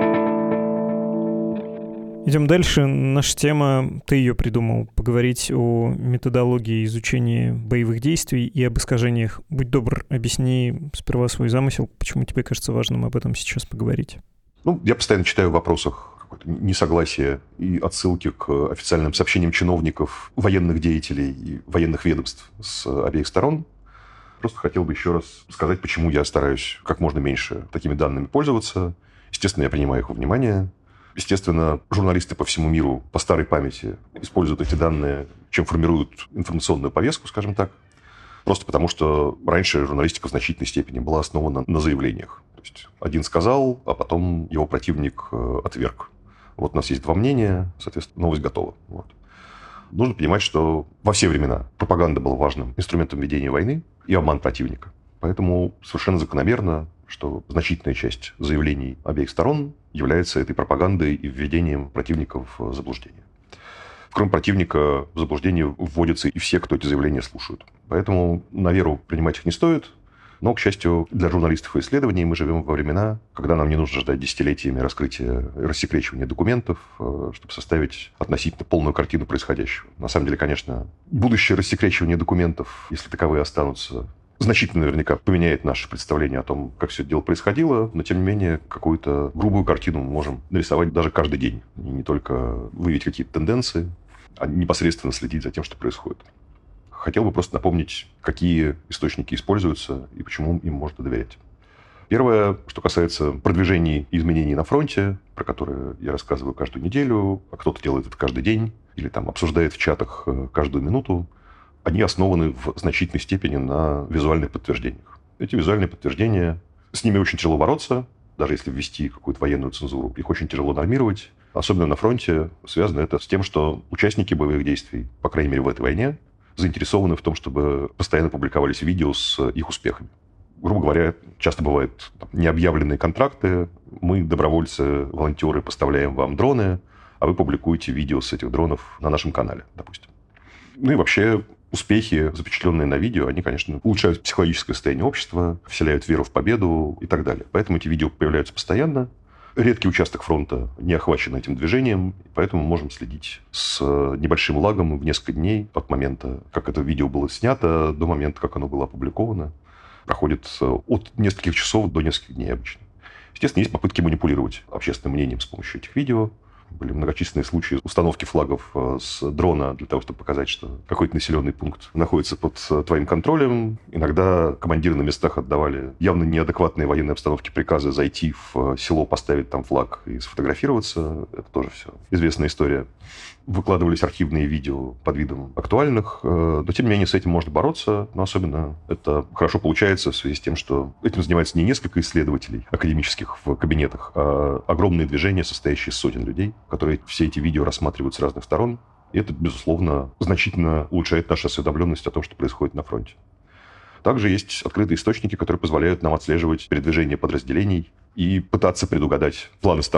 Идем дальше. Наша тема, ты ее придумал, поговорить о методологии изучения боевых действий и об искажениях. Будь добр, объясни сперва свой замысел, почему тебе кажется важным об этом сейчас поговорить. Ну, я постоянно читаю в вопросах какое-то несогласие и отсылки к официальным сообщениям чиновников, военных деятелей и военных ведомств с обеих сторон. Просто хотел бы еще раз сказать, почему я стараюсь как можно меньше такими данными пользоваться. Естественно, я принимаю их во внимание. Естественно, журналисты по всему миру по старой памяти используют эти данные, чем формируют информационную повестку, скажем так. Просто потому, что раньше журналистика в значительной степени была основана на заявлениях. То есть один сказал, а потом его противник отверг. Вот у нас есть два мнения, соответственно, новость готова. Вот. Нужно понимать, что во все времена пропаганда была важным инструментом ведения войны и обман противника. Поэтому совершенно закономерно, что значительная часть заявлений обеих сторон является этой пропагандой и введением противника в заблуждение. Кроме противника, в заблуждение вводятся и все, кто эти заявления слушают. Поэтому на веру принимать их не стоит. Но, к счастью, для журналистов и исследований мы живем во времена, когда нам не нужно ждать десятилетиями раскрытия и рассекречивания документов, чтобы составить относительно полную картину происходящего. На самом деле, конечно, будущее рассекречивание документов, если таковые останутся, значительно наверняка поменяет наше представление о том, как все это дело происходило, но, тем не менее, какую-то грубую картину мы можем нарисовать даже каждый день. И не только выявить какие-то тенденции, а непосредственно следить за тем, что происходит. Хотел бы просто напомнить, какие источники используются и почему им можно доверять. Первое, что касается продвижений и изменений на фронте, про которые я рассказываю каждую неделю, а кто-то делает это каждый день или там обсуждает в чатах каждую минуту, они основаны в значительной степени на визуальных подтверждениях. Эти визуальные подтверждения, с ними очень тяжело бороться, даже если ввести какую-то военную цензуру, их очень тяжело нормировать. Особенно на фронте связано это с тем, что участники боевых действий, по крайней мере в этой войне, заинтересованы в том, чтобы постоянно публиковались видео с их успехами. Грубо говоря, часто бывают там, необъявленные контракты. Мы, добровольцы, волонтеры, поставляем вам дроны, а вы публикуете видео с этих дронов на нашем канале, допустим. Ну и вообще успехи, запечатленные на видео, они, конечно, улучшают психологическое состояние общества, вселяют веру в победу и так далее. Поэтому эти видео появляются постоянно. Редкий участок фронта не охвачен этим движением, поэтому мы можем следить с небольшим лагом в несколько дней от момента, как это видео было снято, до момента, как оно было опубликовано. Проходит от нескольких часов до нескольких дней обычно. Естественно, есть попытки манипулировать общественным мнением с помощью этих видео. Были многочисленные случаи установки флагов с дрона для того, чтобы показать, что какой-то населенный пункт находится под твоим контролем. Иногда командиры на местах отдавали явно неадекватные военные обстановки приказы зайти в село, поставить там флаг и сфотографироваться. Это тоже все известная история. Выкладывались архивные видео под видом актуальных, но, тем не менее, с этим можно бороться, но особенно это хорошо получается в связи с тем, что этим занимается не несколько исследователей академических в кабинетах, а огромные движения, состоящие из сотен людей, которые все эти видео рассматривают с разных сторон, и это, безусловно, значительно улучшает нашу осведомленность о том, что происходит на фронте. Также есть открытые источники, которые позволяют нам отслеживать передвижение подразделений и пытаться предугадать планы сторон,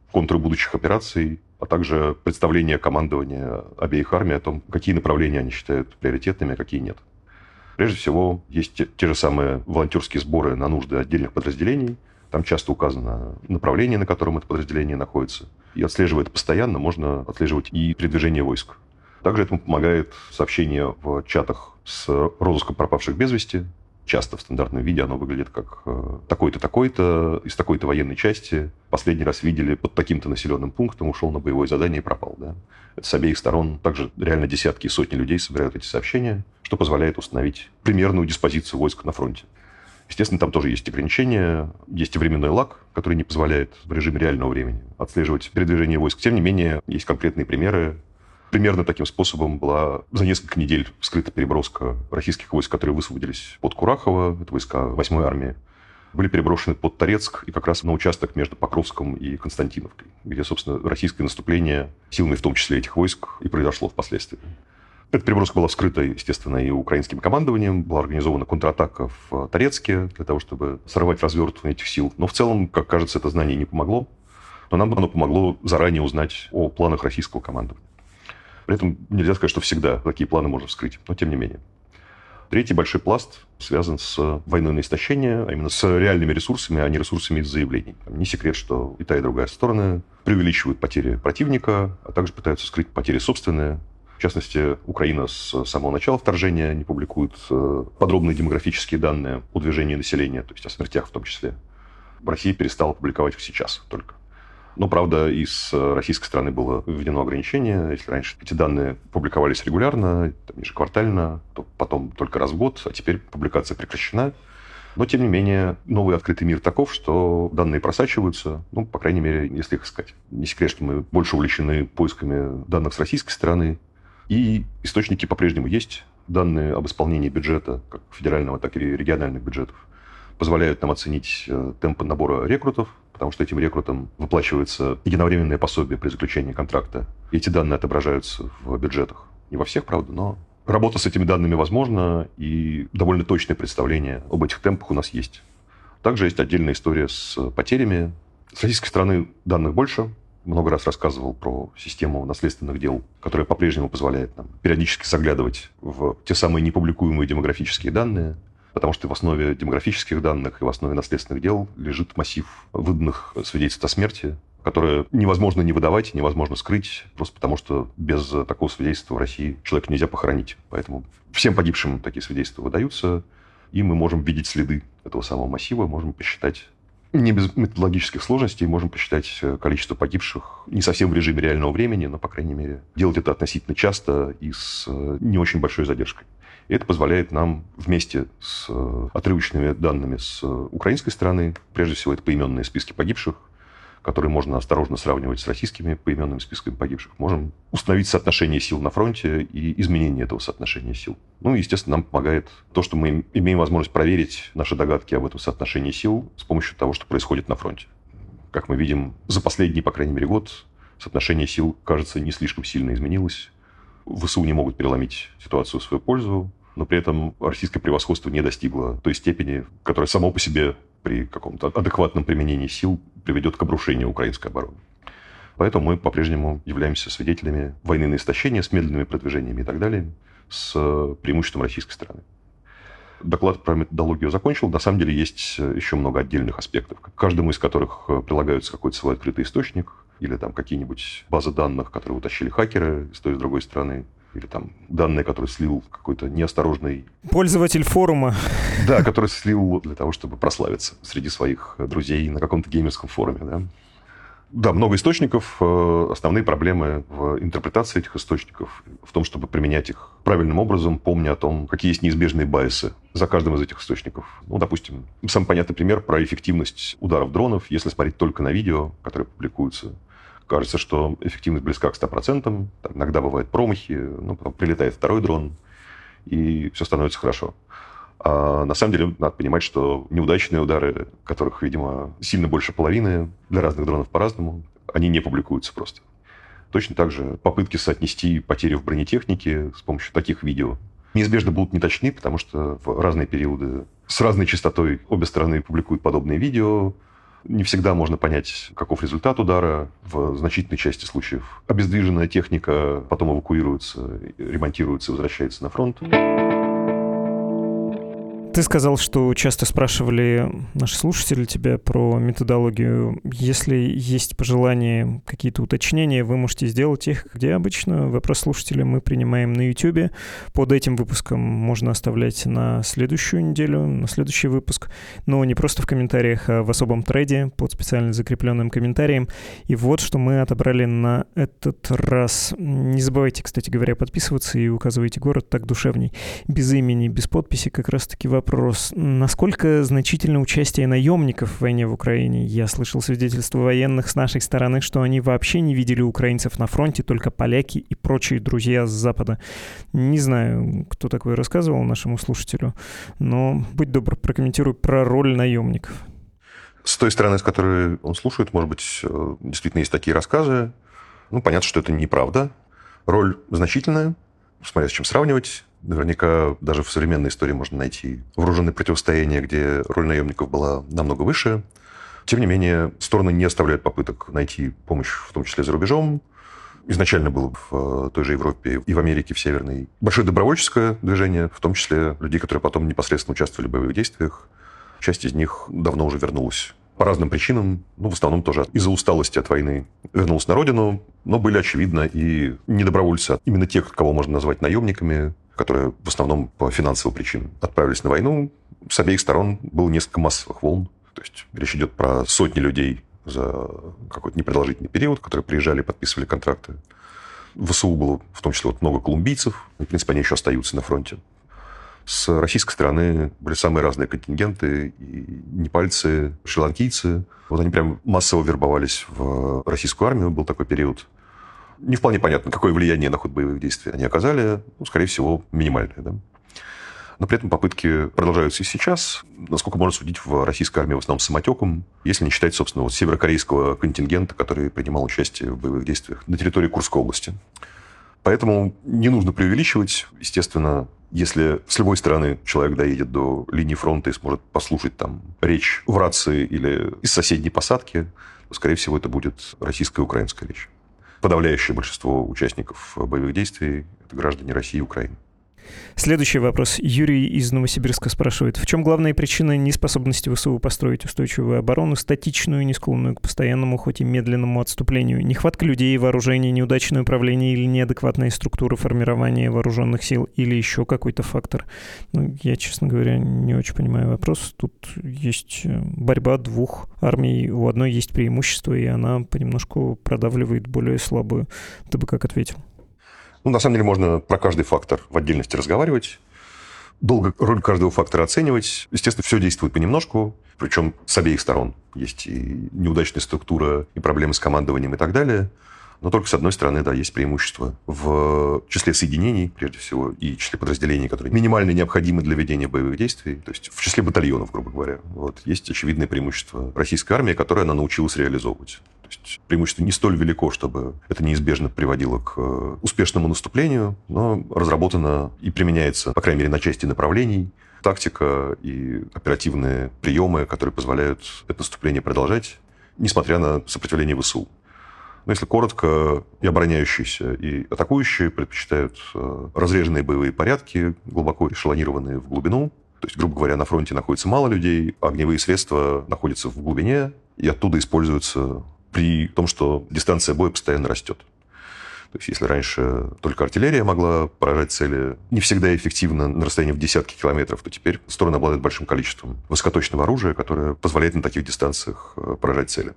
контуры будущих операций, а также представление командования обеих армий о том, какие направления они считают приоритетными, а какие нет. Прежде всего, есть те, те же самые волонтерские сборы на нужды отдельных подразделений. Там часто указано направление, на котором это подразделение находится. И отслеживая это постоянно, можно отслеживать и передвижение войск. Также этому помогает сообщение в чатах с розыском пропавших без вести. Часто в стандартном виде оно выглядит как такой-то, такой-то, из такой-то военной части. Последний раз видели под таким-то населенным пунктом, ушел на боевое задание и пропал. Да? Это с обеих сторон. Также реально десятки и сотни людей собирают эти сообщения, что позволяет установить примерную диспозицию войск на фронте. Естественно, там тоже есть ограничения. Есть и временной лаг, который не позволяет в режиме реального времени отслеживать передвижение войск. Тем не менее, есть конкретные примеры. Примерно таким способом была за несколько недель вскрыта переброска российских войск, которые высвободились под Курахово, это войска восьмой армии, были переброшены под Торецк и как раз на участок между Покровском и Константиновкой, где, собственно, российское наступление, силами в том числе этих войск, и произошло впоследствии. Эта переброска была вскрыта, естественно, и украинским командованием, была организована контратака в Торецке для того, чтобы сорвать развертывание этих сил. Но в целом, как кажется, это знание не помогло, но нам оно помогло заранее узнать о планах российского командования. При этом нельзя сказать, что всегда такие планы можно вскрыть, но тем не менее. Третий большой пласт связан с войной на истощение, а именно с реальными ресурсами, а не ресурсами из заявлений. Не секрет, что и та, и другая сторона преувеличивают потери противника, а также пытаются скрыть потери собственные. В частности, Украина с самого начала вторжения не публикует подробные демографические данные о движении населения, то есть о смертях в том числе. Россия перестала публиковать их сейчас только. Но, правда, и с российской стороны было введено ограничение. Если раньше эти данные публиковались регулярно, там, ежеквартально, то потом только раз в год, а теперь публикация прекращена. Но, тем не менее, новый открытый мир таков, что данные просачиваются, ну, по крайней мере, если их искать. Не секрет, что мы больше увлечены поисками данных с российской стороны. И источники по-прежнему есть. Данные об исполнении бюджета, как федерального, так и региональных бюджетов, позволяют нам оценить темпы набора рекрутов, потому что этим рекрутам выплачивается единовременное пособие при заключении контракта. И эти данные отображаются в бюджетах. Не во всех, правда, но работа с этими данными возможна, и довольно точное представление об этих темпах у нас есть. Также есть отдельная история с потерями. С российской стороны данных больше. Много раз рассказывал про систему наследственных дел, которая по-прежнему позволяет нам периодически заглядывать в те самые непубликуемые демографические данные, потому что в основе демографических данных и в основе наследственных дел лежит массив выданных свидетельств о смерти, которые невозможно не выдавать, невозможно скрыть, просто потому что без такого свидетельства в России человека нельзя похоронить. Поэтому всем погибшим такие свидетельства выдаются, и мы можем видеть следы этого самого массива, можем посчитать, не без методологических сложностей, можем посчитать количество погибших не совсем в режиме реального времени, но, по крайней мере, делать это относительно часто и с не очень большой задержкой. И это позволяет нам вместе с отрывочными данными с украинской стороны, прежде всего это поименные списки погибших, которые можно осторожно сравнивать с российскими поименными списками погибших, можем установить соотношение сил на фронте и изменение этого соотношения сил. Ну и, естественно, нам помогает то, что мы имеем возможность проверить наши догадки об этом соотношении сил с помощью того, что происходит на фронте. Как мы видим, за последний, по крайней мере, год соотношение сил, кажется, не слишком сильно изменилось. ВСУ не могут переломить ситуацию в свою пользу, но при этом российское превосходство не достигло той степени, которая само по себе при каком-то адекватном применении сил приведет к обрушению украинской обороны. Поэтому мы по-прежнему являемся свидетелями войны на истощение с медленными продвижениями и так далее, с преимуществом российской стороны. Доклад про методологию закончил. На самом деле есть еще много отдельных аспектов, к каждому из которых прилагаются какой-то свой открытый источник, или там какие-нибудь базы данных, которые утащили хакеры с той и с другой стороны, или там данные, которые слил какой-то неосторожный... Пользователь форума. Да, который слил для того, чтобы прославиться среди своих друзей на каком-то геймерском форуме, да. Да, много источников. Основные проблемы в интерпретации этих источников, в том, чтобы применять их правильным образом, помня о том, какие есть неизбежные байсы за каждым из этих источников. Ну, допустим, самый понятный пример про эффективность ударов дронов. Если смотреть только на видео, которые публикуются, кажется, что эффективность близка к ста процентам. Там иногда бывают промахи, ну, потом прилетает второй дрон, и все становится хорошо. А на самом деле надо понимать, что неудачные удары, которых, видимо, сильно больше половины, для разных дронов по-разному, они не публикуются просто. Точно так же попытки соотнести потери в бронетехнике с помощью таких видео неизбежно будут неточны, потому что в разные периоды с разной частотой обе стороны публикуют подобные видео. Не всегда можно понять, каков результат удара. В значительной части случаев обездвиженная техника потом эвакуируется, ремонтируется, возвращается на фронт. Ты сказал, что часто спрашивали наши слушатели тебя про методологию. Если есть пожелания, какие-то уточнения, вы можете сделать их, где обычно вопрос слушателя мы принимаем на YouTube. Под этим выпуском можно оставлять на следующую неделю, на следующий выпуск. Но не просто в комментариях, а в особом треде под специально закрепленным комментарием. И вот что мы отобрали на этот раз. Не забывайте, кстати говоря, подписываться и указывайте город, так душевней. Без имени, без подписи как раз-таки вопрос. Вопрос. Насколько значительно участие наемников в войне в Украине? Я слышал свидетельства военных с нашей стороны, что они вообще не видели украинцев на фронте, только поляки и прочие друзья с Запада. Не знаю, кто такое рассказывал нашему слушателю, но будь добр, прокомментируй про роль наемников. С той стороны, с которой он слушает, может быть, действительно есть такие рассказы. Ну, понятно, что это неправда. Роль значительная, смотря с чем сравнивать. Наверняка даже в современной истории можно найти вооруженные противостояния, где роль наемников была намного выше. Тем не менее, стороны не оставляют попыток найти помощь, в том числе за рубежом. Изначально было в той же Европе и в Америке, в Северной, большое добровольческое движение, в том числе людей, которые потом непосредственно участвовали в боевых действиях. Часть из них давно уже вернулась по разным причинам, ну, в основном тоже из-за усталости от войны вернулась на родину, но были, очевидно, и недобровольцы, именно тех, кого можно назвать наемниками, которые в основном по финансовым причинам отправились на войну. С обеих сторон было несколько массовых волн. То есть речь идет про сотни людей за какой-то непродолжительный период, которые приезжали и подписывали контракты. В ВСУ было в том числе вот много колумбийцев. В принципе, они еще остаются на фронте. С российской стороны были самые разные контингенты. И непальцы, шри-ланкийцы. Вот они прям массово вербовались в российскую армию. Был такой период. Не вполне понятно, какое влияние на ход боевых действий они оказали. Ну, скорее всего, минимальное. Да? Но при этом попытки продолжаются и сейчас. Насколько можно судить, в российской армии в основном самотеком. Если не считать, собственно, вот северокорейского контингента, который принимал участие в боевых действиях на территории Курской области. Поэтому не нужно преувеличивать. Естественно, если с любой стороны человек доедет до линии фронта и сможет послушать там речь в рации или из соседней посадки, то, скорее всего, это будет российская и украинская речь. Подавляющее большинство участников боевых действий – это граждане России и Украины. Следующий вопрос. Юрий из Новосибирска спрашивает. В чем главная причина неспособности ВСУ построить устойчивую оборону, статичную, не склонную к постоянному, хоть и медленному отступлению? Нехватка людей, вооружений, неудачное управление или неадекватные структуры формирования вооруженных сил или еще какой-то фактор? Ну, я, честно говоря, не очень понимаю вопрос. Тут есть борьба двух армий. У одной есть преимущество, и она понемножку продавливает более слабую. Ты бы как ответил? Ну, на самом деле, можно про каждый фактор в отдельности разговаривать. Долго роль каждого фактора оценивать. Естественно, все действует понемножку, причем с обеих сторон. Есть и неудачная структура, и проблемы с командованием и так далее. Но только с одной стороны, да, есть преимущество в числе соединений, прежде всего, и числе подразделений, которые минимально необходимы для ведения боевых действий, то есть в числе батальонов, грубо говоря. Вот. Есть очевидное преимущество российской армии, которое она научилась реализовывать. То есть преимущество не столь велико, чтобы это неизбежно приводило к успешному наступлению, но разработано и применяется, по крайней мере, на части направлений, тактика и оперативные приемы, которые позволяют это наступление продолжать, несмотря на сопротивление ВСУ. Но если коротко, и обороняющиеся, и атакующие предпочитают разреженные боевые порядки, глубоко эшелонированные в глубину. То есть, грубо говоря, на фронте находится мало людей, а огневые средства находятся в глубине и оттуда используются при том, что дистанция боя постоянно растет. То есть, если раньше только артиллерия могла поражать цели не всегда эффективно на расстоянии в десятки километров, то теперь стороны обладают большим количеством высокоточного оружия, которое позволяет на таких дистанциях поражать цели.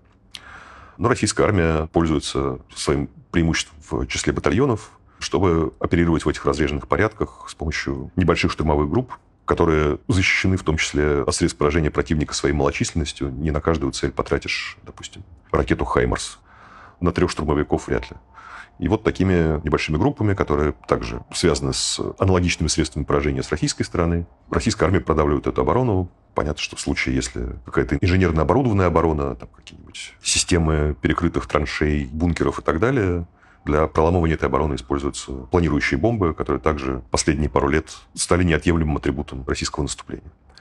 Но российская армия пользуется своим преимуществом в числе батальонов, чтобы оперировать в этих разреженных порядках с помощью небольших штурмовых групп, которые защищены в том числе от средств поражения противника своей малочисленностью. Не на каждую цель потратишь, допустим, ракету «Хаймарс». На трех штурмовиков вряд ли. И вот такими небольшими группами, которые также связаны с аналогичными средствами поражения с российской стороны, российская армия продавливает эту оборону. Понятно, что в случае, если какая-то инженерно оборудованная оборона, там какие-нибудь системы перекрытых траншей, бункеров и так далее, для проламывания этой обороны используются планирующие бомбы, которые также последние пару лет стали неотъемлемым атрибутом российского наступления.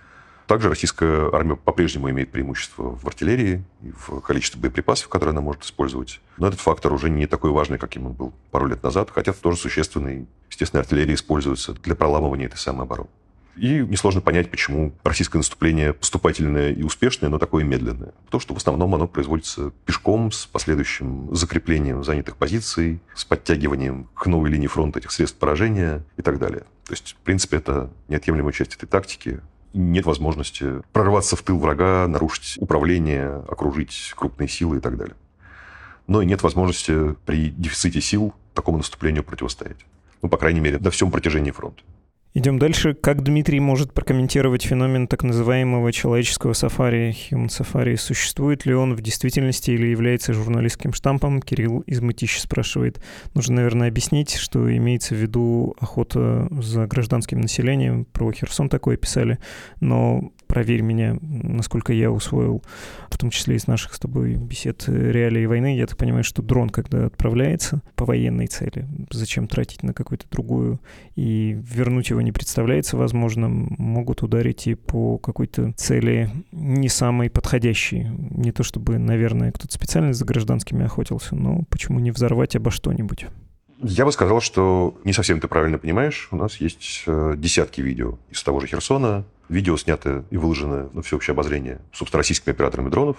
Также российская армия по-прежнему имеет преимущество в артиллерии и в количестве боеприпасов, которые она может использовать. Но этот фактор уже не такой важный, каким он был пару лет назад, хотя тоже существенный. Естественно, артиллерия используется для проламывания этой самой обороны. И несложно понять, почему российское наступление поступательное и успешное, но такое медленное. Потому что в основном оно производится пешком, с последующим закреплением занятых позиций, с подтягиванием к новой линии фронта этих средств поражения и так далее. То есть, в принципе, это неотъемлемая часть этой тактики. Нет возможности прорваться в тыл врага, нарушить управление, окружить крупные силы и так далее. Но и нет возможности при дефиците сил такому наступлению противостоять. Ну, по крайней мере, на всем протяжении фронта. Идем дальше. Как Дмитрий может прокомментировать феномен так называемого человеческого сафари, human safari? Существует ли он в действительности или является журналистским штампом? Кирилл из Мытищи спрашивает. Нужно, наверное, объяснить, что имеется в виду охота за гражданским населением. Про Херсон такое писали. Но проверь меня, насколько я усвоил, в том числе из наших с тобой бесед реалии войны. Я так понимаю, что дрон, когда отправляется по военной цели, зачем тратить на какую-то другую и вернуть его не представляется возможным, могут ударить и по какой-то цели не самой подходящей. Не то чтобы, наверное, кто-то специально за гражданскими охотился, но почему не взорвать обо что-нибудь? Я бы сказал, что не совсем ты правильно понимаешь. У нас есть десятки видео из того же Херсона. Видео сняты и выложены на всеобщее обозрение, собственно, российскими операторами дронов.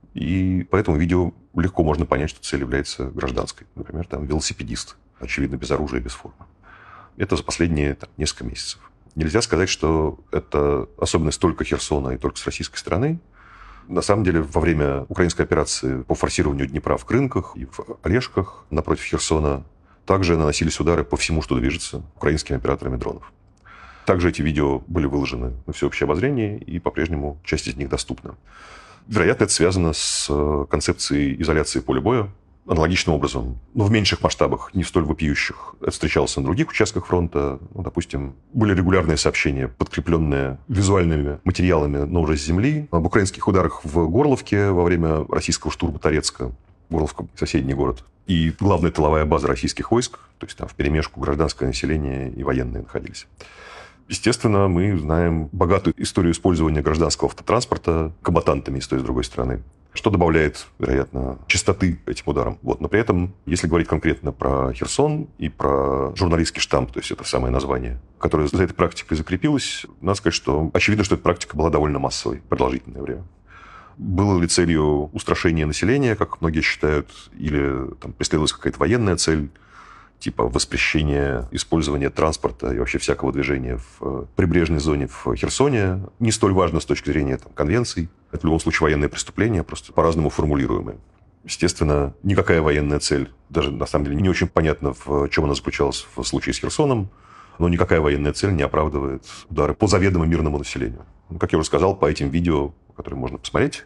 И по этому видео легко можно понять, что цель является гражданской. Например, там велосипедист, очевидно, без оружия, без формы. Это за последние там, несколько месяцев. Нельзя сказать, что это особенность только Херсона и только с российской стороны. На самом деле, во время украинской операции по форсированию Днепра в Крынках и в Олешках напротив Херсона также наносились удары по всему, что движется, украинскими операторами дронов. Также эти видео были выложены на всеобщее обозрение, и по-прежнему часть из них доступна. Вероятно, это связано с концепцией изоляции поля боя. Аналогичным образом, но в меньших масштабах, не столь вопиющих, это встречалось на других участках фронта. Ну, допустим, были регулярные сообщения, подкрепленные визуальными материалами, но уже с земли, об украинских ударах в Горловке во время российского штурма Торецка. Горловка – соседний город. И главная тыловая база российских войск, то есть там вперемешку гражданское население и военные находились. Естественно, мы знаем богатую историю использования гражданского автотранспорта комбатантами и с той и с другой стороны, что добавляет, вероятно, частоты этим ударам. Вот. Но при этом, если говорить конкретно про Херсон и про журналистский штамп, то есть это самое название, которое за этой практикой закрепилось, надо сказать, что очевидно, что эта практика была довольно массовой продолжительное время. Было ли целью устрашения населения, как многие считают, или там, преследовалась какая-то военная цель, типа воспрещения использования транспорта и вообще всякого движения в прибрежной зоне в Херсоне, не столь важно с точки зрения там, конвенций. Это в любом случае военное преступление, просто по-разному формулируемое. Естественно, никакая военная цель, даже на самом деле не очень понятно, в чем она заключалась в случае с Херсоном, но никакая военная цель не оправдывает удары по заведомо мирному населению. Ну, как я уже сказал, по этим видео, которые можно посмотреть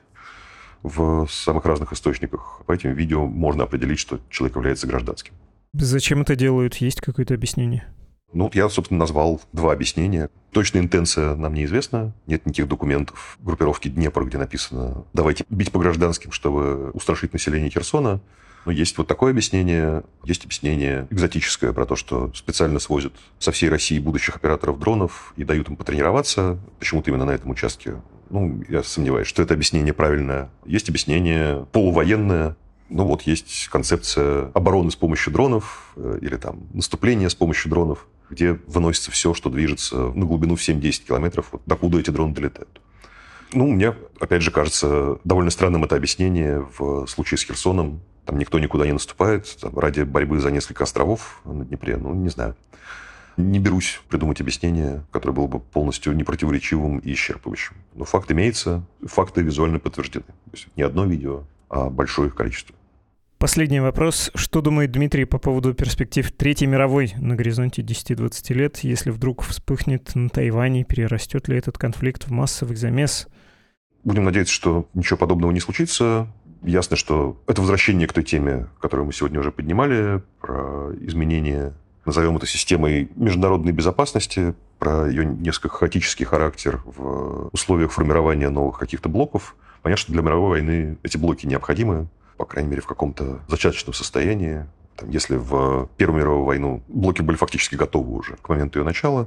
в самых разных источниках, по этим видео можно определить, что человек является гражданским. Зачем это делают? Есть какое-то объяснение? Ну, я, собственно, назвал два объяснения. Точная интенция нам неизвестна. Нет никаких документов группировки Днепр, где написано «давайте бить по гражданским, чтобы устрашить население Херсона». Но есть вот такое объяснение. Есть объяснение экзотическое про то, что специально свозят со всей России будущих операторов дронов и дают им потренироваться. Почему-то именно на этом участке. Ну, я сомневаюсь, что это объяснение правильное. Есть объяснение полувоенное. Ну вот есть концепция обороны с помощью дронов или там наступления с помощью дронов, где выносится все, что движется на глубину в семь-десять километров, вот докуда эти дроны долетают. Ну, мне, опять же, кажется довольно странным это объяснение в случае с Херсоном. Там никто никуда не наступает там, ради борьбы за несколько островов на Днепре. Ну, не знаю. Не берусь придумать объяснение, которое было бы полностью непротиворечивым и исчерпывающим. Но факт имеется, факты визуально подтверждены. То есть не одно видео, а большое их количество. Последний вопрос. Что думает Дмитрий по поводу перспектив Третьей мировой на горизонте десять-двадцать лет, если вдруг вспыхнет на Тайване, перерастет ли этот конфликт в массовый замес? Будем надеяться, что ничего подобного не случится. Ясно, что это возвращение к той теме, которую мы сегодня уже поднимали, про изменение, назовем это системой международной безопасности, про ее несколько хаотический характер в условиях формирования новых каких-то блоков. Понятно, что для мировой войны эти блоки необходимы, по крайней мере, в каком-то зачаточном состоянии. Там, если в Первую мировую войну блоки были фактически готовы уже к моменту ее начала,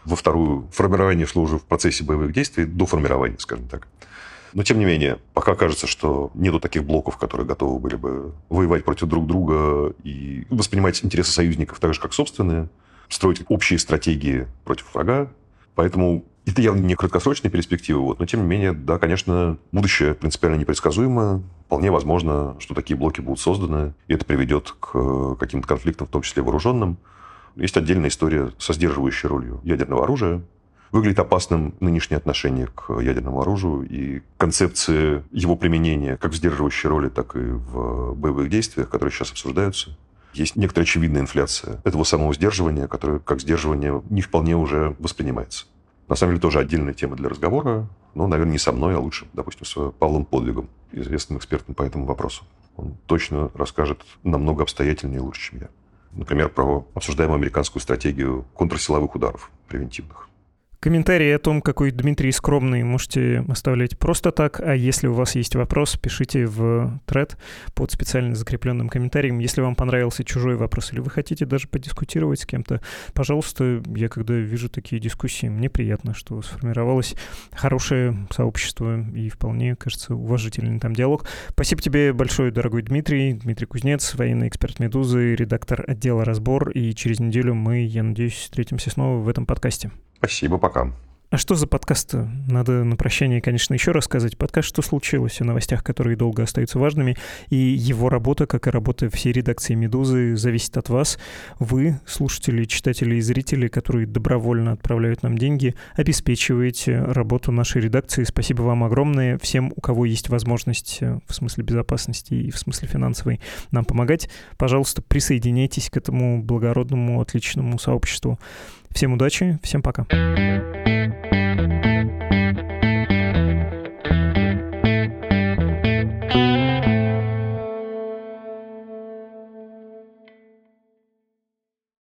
Во вторую, формирование шло уже в процессе боевых действий, до формирования, скажем так. Но, тем не менее, пока кажется, что нету таких блоков, которые готовы были бы воевать против друг друга и воспринимать интересы союзников так же, как собственные, строить общие стратегии против врага. Поэтому это явно не краткосрочные перспективы, вот, но, тем не менее, да, конечно, будущее принципиально непредсказуемо. Вполне возможно, что такие блоки будут созданы, и это приведет к каким-то конфликтам, в том числе вооруженным. Есть отдельная история со сдерживающей ролью ядерного оружия. Выглядит опасным нынешнее отношение к ядерному оружию и концепции его применения как в сдерживающей роли, так и в боевых действиях, которые сейчас обсуждаются. Есть некоторая очевидная инфляция этого самого сдерживания, которое как сдерживание не вполне уже воспринимается. На самом деле, тоже отдельная тема для разговора, но, наверное, не со мной, а лучше, допустим, с Павлом Подвигом, известным экспертом по этому вопросу. Он точно расскажет намного обстоятельнее и лучше, чем я. Например, про обсуждаемую американскую стратегию контрсиловых ударов превентивных. Комментарии о том, какой Дмитрий скромный, можете оставлять просто так. А если у вас есть вопрос, пишите в тред под специально закрепленным комментарием. Если вам понравился чужой вопрос или вы хотите даже подискутировать с кем-то, пожалуйста, я когда вижу такие дискуссии, мне приятно, что сформировалось хорошее сообщество и вполне, кажется, уважительный там диалог. Спасибо тебе большое, дорогой Дмитрий. Дмитрий Кузнец, военный эксперт «Медузы», редактор отдела «Разбор». И через неделю мы, я надеюсь, встретимся снова в этом подкасте. Спасибо, пока. А что за подкаст-то? Надо на прощание, конечно, еще рассказать. Подкаст «Что случилось?» о новостях, которые долго остаются важными. И его работа, как и работа всей редакции «Медузы», зависит от вас. Вы, слушатели, читатели и зрители, которые добровольно отправляют нам деньги, обеспечиваете работу нашей редакции. Спасибо вам огромное. Всем, у кого есть возможность в смысле безопасности и в смысле финансовой нам помогать, пожалуйста, присоединяйтесь к этому благородному, отличному сообществу. Всем удачи, всем пока.